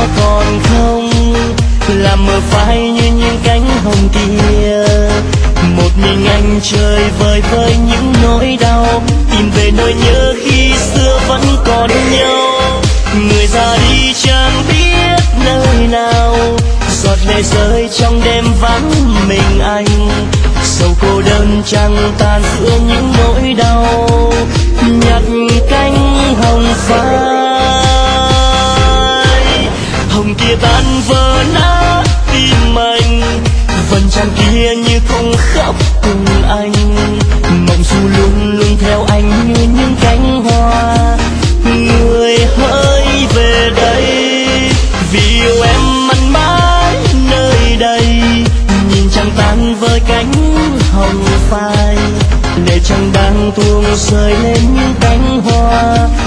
còn không, làm mờ phai như những cánh hồng kia. Một mình anh chơi vơi với những nỗi đau, tìm về nỗi nhớ khi xưa vẫn còn nhau. Người ra đi chẳng biết nơi nào, giọt lệ rơi trong đêm vắng mình anh. Sầu cô đơn chẳng tan giữa những nỗi đau, nhặt cánh hồng phai. Hồng kia tan vỡ nát tim anh, phần trăng kia như không khóc cùng anh. Mộng du luôn luôn theo anh như những cánh hoa. Người hỡi về đây, vì yêu em mặn mãi nơi đây. Nhìn trăng tan với cánh hồng phai, lệ trăng đang tuôn rơi lên những cánh hoa.